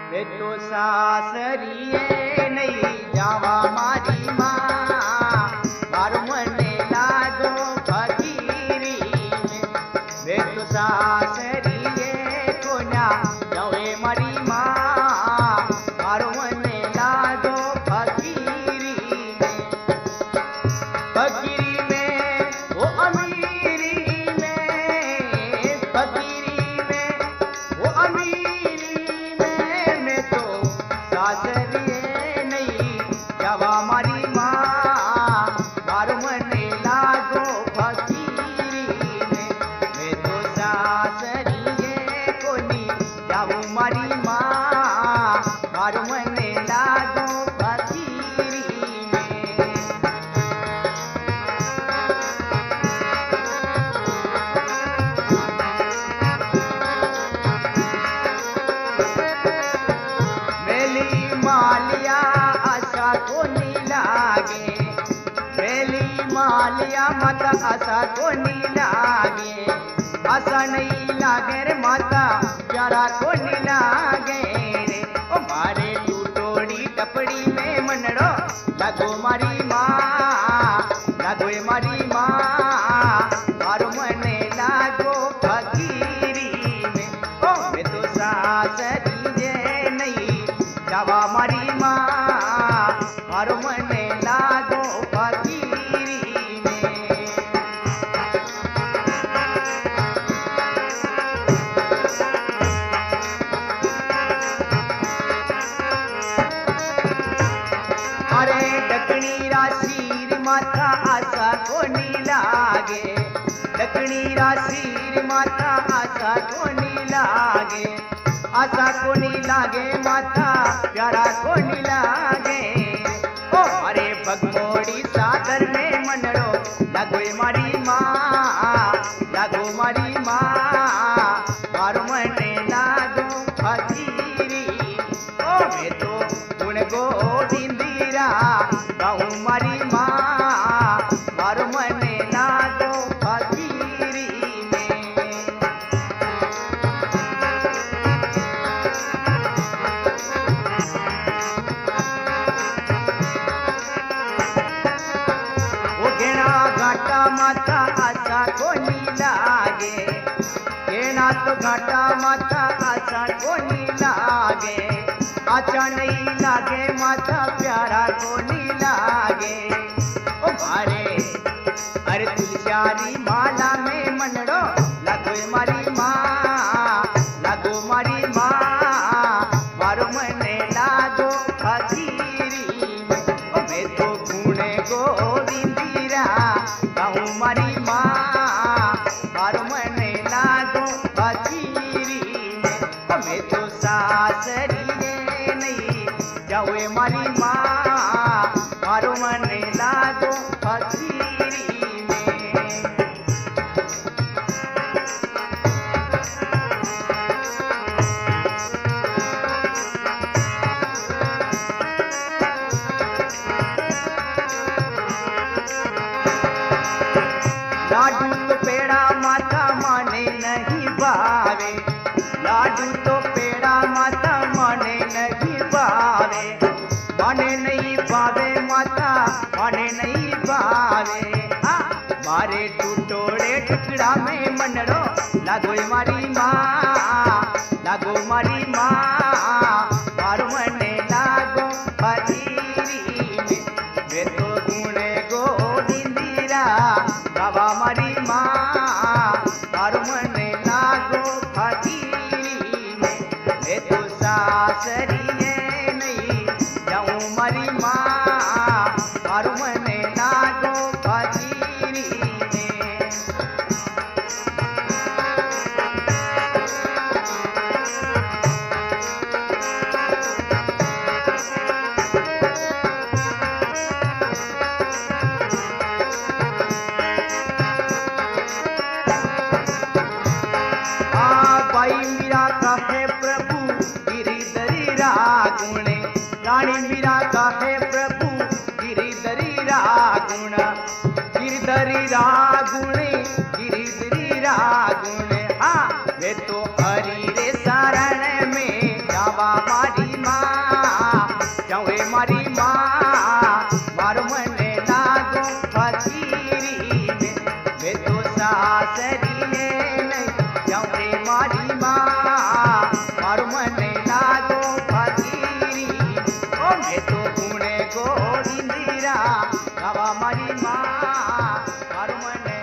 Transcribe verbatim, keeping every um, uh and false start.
वे तो सासरिये नहीं जावा मारी माँ, मारो मने लागो फकीरी में। वे तो सासरिये को ना जावे मारी माँ, मारो मने लागो फकीरी में। फकीरी में वो अमीरी में, फकीरी में वो अमीरी में, मैं तो सासरिये नहीं जावा मारी माँ, मारो मने लागो फकीरी में। मैं तो सासरिये को नहीं जाऊँ मारी माँ, मारो मने लागो फकीरी में। मेली मालिया आशा को नहीं लागे, मेली मालिया माता आशा को नहीं लागे, आशा नहीं लागे रे माता प्यारा को नहीं लागे रे। ओ मारे टूटोड़ी टपड़ी में मनड़ो लागो मारी माँ, लागो ए मारी माँ, मारो मने लागो फकीरी में। ओ मैं तो सासरिये नहीं जावा मारी माँ, मारो मने लागो फकीरी में। अरे डकनी राशि रे माता आशा को नहीं लागे, डकनी राशि रे माता आशा को नहीं लागे, आशा को नहीं लागे माता प्यारा को नहीं लागे। ओ अरे भगमोड़ी सागर में मनड़ो लागो ए मारी माँ, लागो मारी माँ, मारो मने लागो फकीरी। ओ मैं तो गुण गोविंदीरा गाऊँ मारी माँ, मारो मने लागो फकीरी में। वो घेना घाटा माता आशा को नहीं लागे, घेना तो घाटा माता आशा को नहीं लागे, आशा नहीं लागे माता प्यारा को नहीं लागे। ओ मारे अरे तुलसियारी माला में मनड़ो लागो ए मारी माँ, लागो मारी माँ, मारो मने लागो फकीरी में। ओ मैं तो गुण गोविंदीरा गाऊँ मारी माँ, मारो मने लागो फकीरी में। ओ मैं तो सासरिये नहीं जाऊँ ए मारी माँ, मारो मने लागो फकीरी में। लाडू तो पेड़ा माता माने नहीं भावे, लाडू तो पेड़ा माता माने नहीं भावे, माने नहीं भावे माता माने नहीं भावे। हाँ मारे टूटोड़े टुकड़ा में मनड़ो लागो ए मारी माँ, लागो मारी माँ, मारो मने लागो फकीरी में। वे तो गुण गोविंदीरा गावा मारी माँ, मारो मने लागो फकीरी में। वे तो सासरिये नहीं जाऊँ मारी माँ, मारो मने लागो फकीरी में। भाई मीरा कहे प्रभु गिरिधरी रागुणे, रानी मीरा कहे प्रभु गिरिधरी रागुण, गिरिधरी रागुणे, गिरिधरी रागुणे। हाँ वे तो हरि रे शरण में जावा मारी माँ मारो मने लागो फकीरी में मैं तो सासरी में नहीं जाऊं रे मारी माँ मारो मने लागो फकीरी ओ मैं तो गुणे गोविंदरा गावा मारी माँ मारो मने